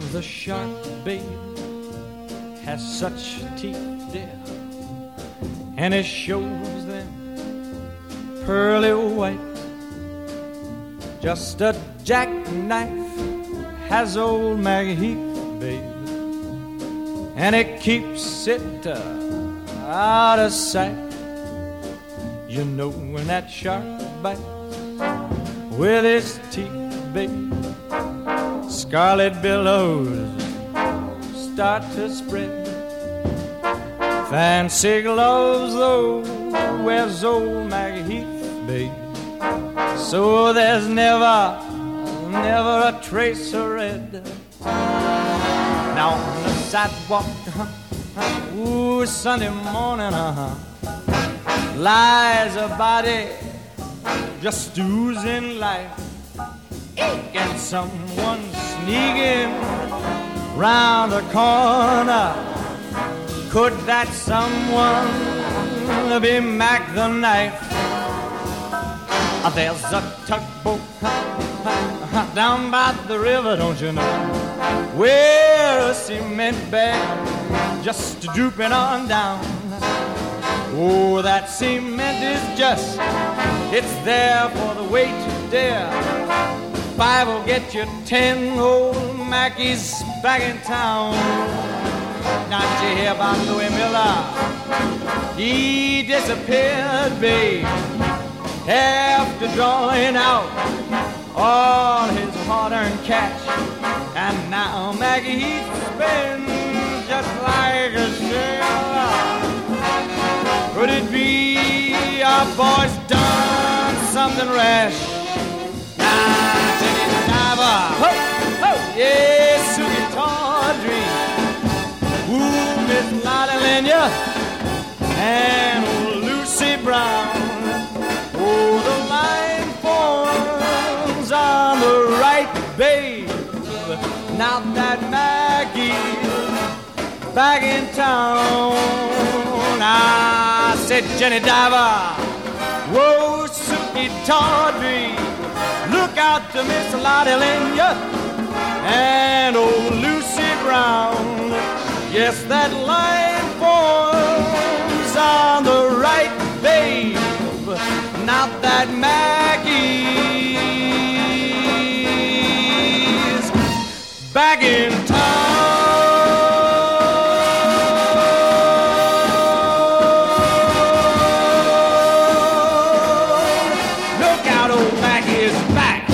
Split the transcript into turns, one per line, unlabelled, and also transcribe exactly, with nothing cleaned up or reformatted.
the shark, babe, has such teeth, dear, and it shows them pearly white. Just a jackknife has old Maggie Heath, babe, and it keeps it uh, out of sight. You know when that shark bites with his teeth, babe, scarlet billows start to spread. Fancy gloves, though, wears old Maggie Heath, babe, so there's never, never a trace of red. Now on the sidewalk, uh-huh, ooh, Sunday morning, uh-huh, lies a body just oozing life. And someone sneaking round the corner. Could that someone be Mac the Knife? There's a tugboat down by the river, don't you know, where a cement bag just drooping on down. Oh, that cement is just, it's there for the weight to dare. Five will get you ten, old Mackie's back in town. Now did you hear about Louis Miller? He disappeared, babe, after drawing out all his hard-earned cash. And now Maggie Heath spins just like a sailor. Could it be our boy's done something rash? Now take it, diver, ho, ho, yeah, Suki Tawdry, ooh, Miss Lottie Lenya, and old Lucy Brown. Oh, the line forms on the right, babe. Now that Maggie's back in town. I said, Jenny Diver, whoa, Suki Tawdry, look out to Miss Lottie Lenya and old Lucy Brown. Yes, that line forms on the right, babe. Now that Maggie's back in town. Look out, old Maggie is back.